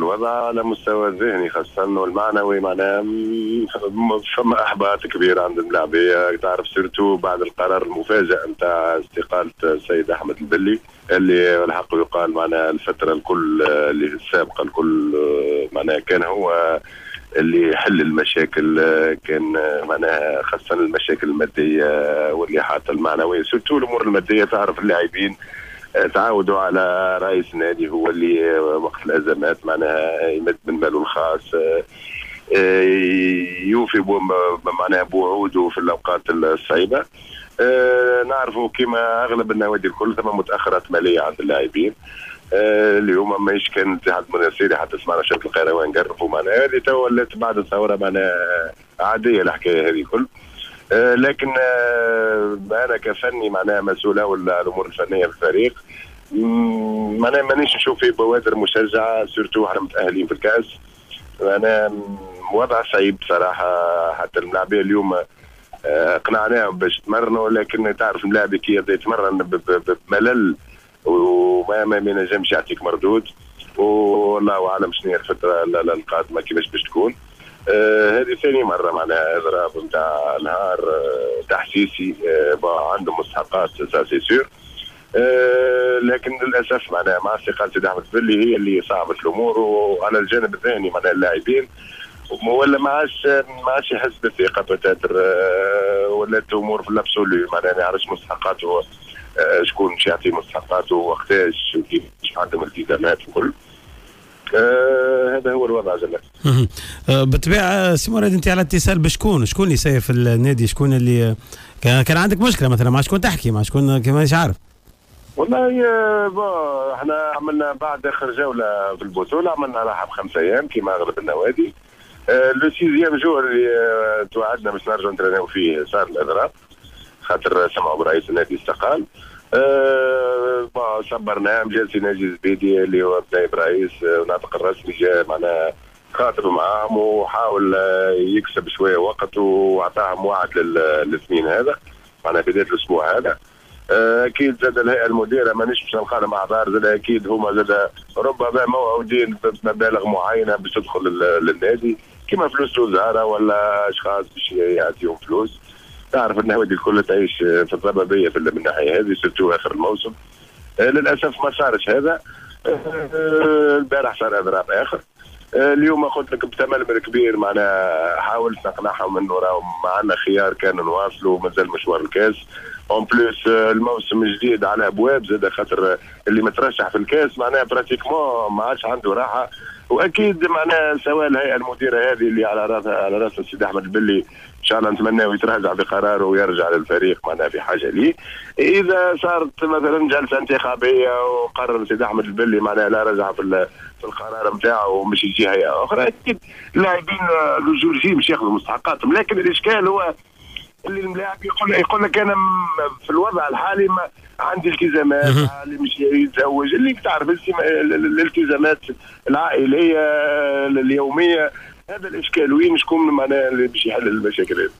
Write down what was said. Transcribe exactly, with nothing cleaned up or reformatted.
الوضع على مستوى الذهني خاصة والمعنوي، معناها فما إحباط كبير عند الملاعبية. تعرف سيرتو بعد القرار المفاجئ نتاع استقالة السيد أحمد البلي اللي الحق يقال معناها الفترة الكل اللي السابقة الكل معناها كان هو اللي يحل المشاكل، كان معناها خاصة المشاكل المادية والإحاطة المعنوية، سيرتو الأمور المادية. تعرف اللاعبين تعودوا على رئيس النادي هو اللي وقت الأزمات معناها يمد من ماله الخاص، يوفي معناها بوعوده في الأوقات الصعيبة. نعرفوا كما أغلب النوادي الكل ثم متأخرات مالية عند اللاعبين. اليوم ماهيش كان الاتحاد المنافسي حتى سمعنا شركة القيروان قربوا معناها هذه تولت بعد الثورة معناها عادية الحكاية هذه كل. آه لكن آه انا كفني معناها مسؤول اول الامور الفنيه في الفريق، معناها مانيش نشوف في بوادر مشجعه سيرتو احنا متاهلين في الكاس. انا وضع صعيب بصراحه، حتى الملاعبيه اليوم آه قنعناهم باش يتمرنوا، لكن تعرف الملاعب كي يبدا يتمرن بملل وما ما ينجمش يعطيك مردود، والله اعلم شنو هي الفتره القادمه كيفاش باش تكون. آه هذه ثاني مرة معناها إضراب نتاع نهار آه تحسيسي آه عنده مستحقات سي سور. آه لكن للأسف معناها مع استقالة سيدي أحمد البلي هي اللي صعبت الأمور، وعلى الجانب الثاني معناها اللاعبين ولا ما عادش ما عادش يحس بالثقة بتاتر، آه ولات الأمور في الأبسوليو معناها ما يعرفش مستحقاته، آه شكون باش يعطي مستحقاته وقتاش وكيفاش عندهم التزامات وكل. آه هذا هو الوضع جل. آه بالطبيعه سي مراد انت على اتصال بشكون؟ شكون اللي ساير في النادي؟ شكون اللي كان, كان عندك مشكله مثلا مع شكون تحكي مع شكون كما مش عارف؟ والله آه احنا عملنا بعد اخر جوله في البطوله عملنا راحه بخمس ايام كما اغلب النوادي. آه لو سيزيام جور اللي آه توعدنا باش نرجعوا نترينيو فيه صار الاضراب خاطر سمعوا برئيس النادي استقال. أه صبرناه جالسي ناجي الزبيدي اللي هو نائب رئيس وناطق الرسمي جاء معنا خاطب معاهم وحاول يكسب شويه وقت واعطاهم وعد للاثنين هذا معنا بدايه الاسبوع هذا. أه اكيد زاد الهيئه المديره مانيش باش نلقى لهم اعذار، زاد اكيد هما زاد ربما موعودين بمبالغ معينه باش تدخل للنادي كما فلوس الوزاره ولا اشخاص باش يعطيهم فلوس. تعرف النوادي الكل تعيش في الضبابيه في من الناحيه هذه سيرتو اخر الموسم. آه للاسف ما صارش هذا. آه البارح صار اضراب اخر. آه اليوم قلت لك بثمن كبير معناها حاولت نقنعهم انه راهو معنا خيار كان نواصلوا مازال مشوار الكاس. اون بليس آه الموسم الجديد على ابواب زاد خاطر اللي مترشح في الكاس معناها براتيكمون ما عادش عنده راحه، واكيد معناها سواء الهيئه المديره هذه اللي على راسها على راس السيد احمد البلي ان شاء الله نتمناه يتراجع بقراره ويرجع للفريق معناها في حاجه ليه. اذا صارت مثلا جلسه انتخابيه وقرر السيد احمد البلي معناها لا رجع في في القرار نتاعه ومش يجي هيئه اخرى، اكيد اللاعبين الجورجي مش ياخذوا مستحقاتهم. لكن الاشكال هو اللي الملاعب يقول يقول لك انا في الوضع الحالي ما عندي التزامات اللي مش يتزوج اللي تعرف الالتزامات العائليه اليوميه. هذا الاشكال وين شكون معناها اللي باش يحل المشاكل هذه؟